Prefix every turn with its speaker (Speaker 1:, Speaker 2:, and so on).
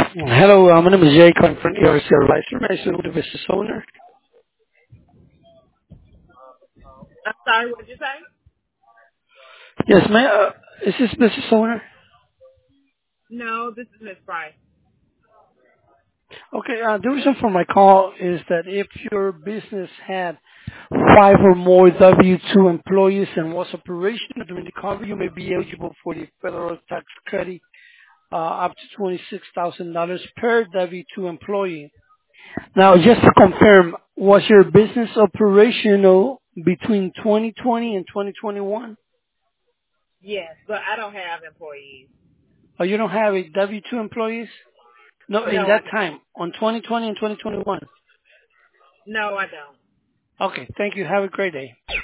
Speaker 1: Hello, my name is Jay, calling from ERC Advisor. May I speak with the business owner?
Speaker 2: I'm sorry, what did you say?
Speaker 1: Yes, is this business owner?
Speaker 2: No, this is Miss Price.
Speaker 1: Okay, the reason for my call is that if your business had five or more W-2 employees and was operational during the COVID, you may be eligible for the federal tax credit up to $26,000 per W-2 employee. Now, just to confirm, was your business operational between 2020 and 2021?
Speaker 2: Yes, but I don't have employees.
Speaker 1: Or you don't have a W-2 employees? No, in
Speaker 2: No, I
Speaker 1: that
Speaker 2: don't.
Speaker 1: time, on 2020 and 2021.
Speaker 2: No, I don't.
Speaker 1: Okay, thank you. Have a great day.